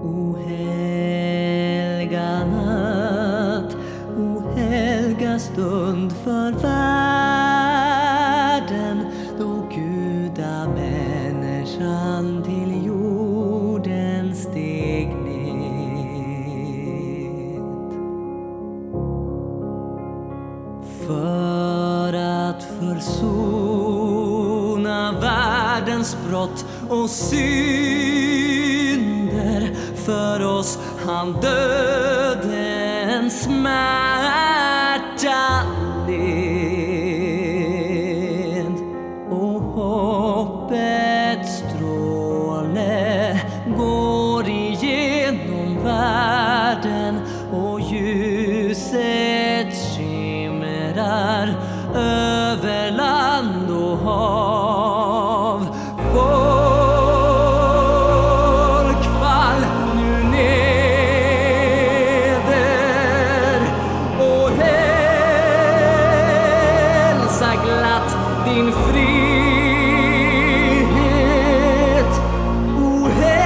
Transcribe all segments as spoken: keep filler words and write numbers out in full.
O helga natt, o helga stund för världen, då gudamänniskan till jorden steg ned. För att försona världens brott och synder, för oss han dödens smärta led. Och hoppets stråle går igenom världen, och ljuset skimrar över land och hav. Folk fall nu neder och hälsa glatt din frihet. O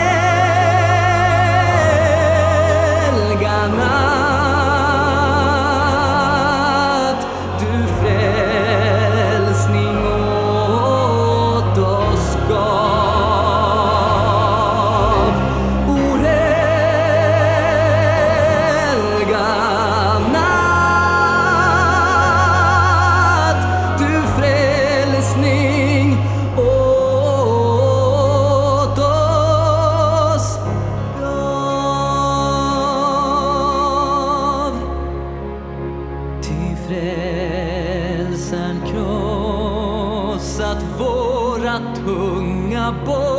helga natt, du frälsning åt oss gav. O helga natt, du frälsning åt oss gav. Till frälsaren krossat våra tunga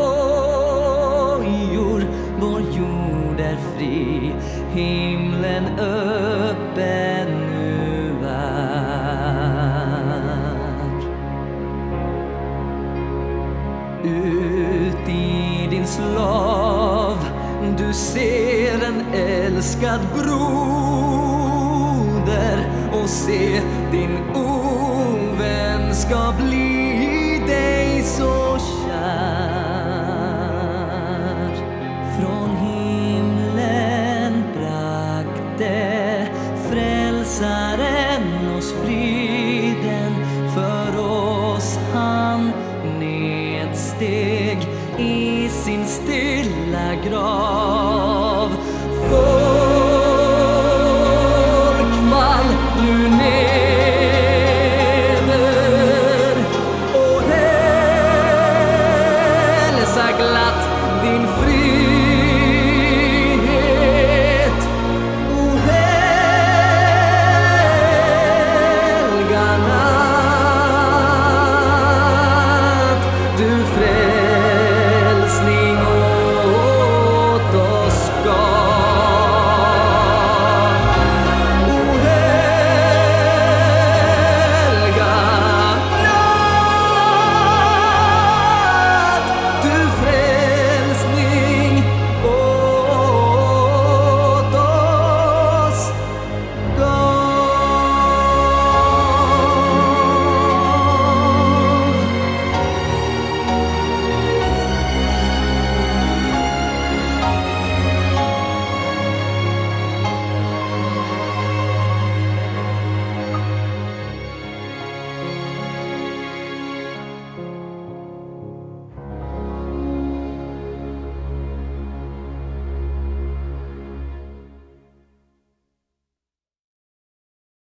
bojor, vår jord är fri, himlen öppen nu är. Ut i din slav du ser en älskad broder, och se din ovän ska bli dig så kär. Från himlen bragte frälsaren oss friden, för oss han nedsteg i sin stilla grav.